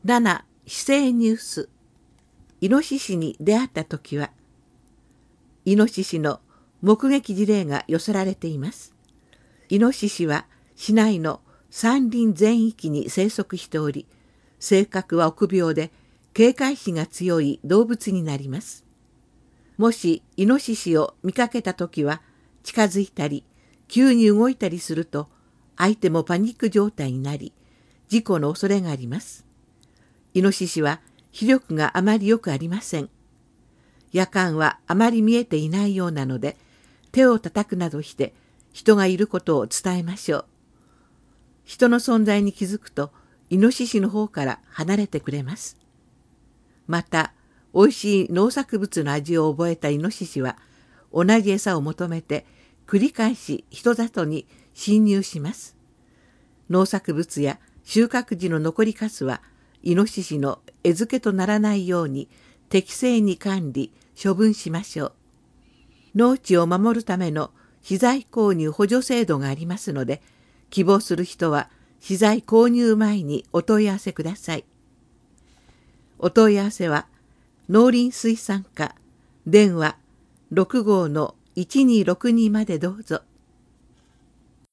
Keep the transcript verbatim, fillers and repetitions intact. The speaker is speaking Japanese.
なな、非正ニュース。イノシシに出会ったときは、イノシシの目撃事例が寄せられています。イノシシは市内の山林全域に生息しており、性格は臆病で警戒心が強い動物になります。もしイノシシを見かけたときは、近づいたり急に動いたりすると、相手もパニック状態になり、事故の恐れがあります。イノシシは視力があまり良くありません。夜間はあまり見えていないようなので、手を叩くなどして人がいることを伝えましょう。人の存在に気づくと、イノシシの方から離れてくれます。また、おいしい農作物の味を覚えたイノシシは、同じ餌を求めて繰り返し人里に侵入します。農作物や収穫時の残りかすは、イノシシの餌付けとならないように適正に管理、処分しましょう。農地を守るための資材購入補助制度がありますので、希望する人は資材購入前にお問い合わせください。お問い合わせは、農林水産課、電話ろくごうのいちにーろくにまでどうぞ。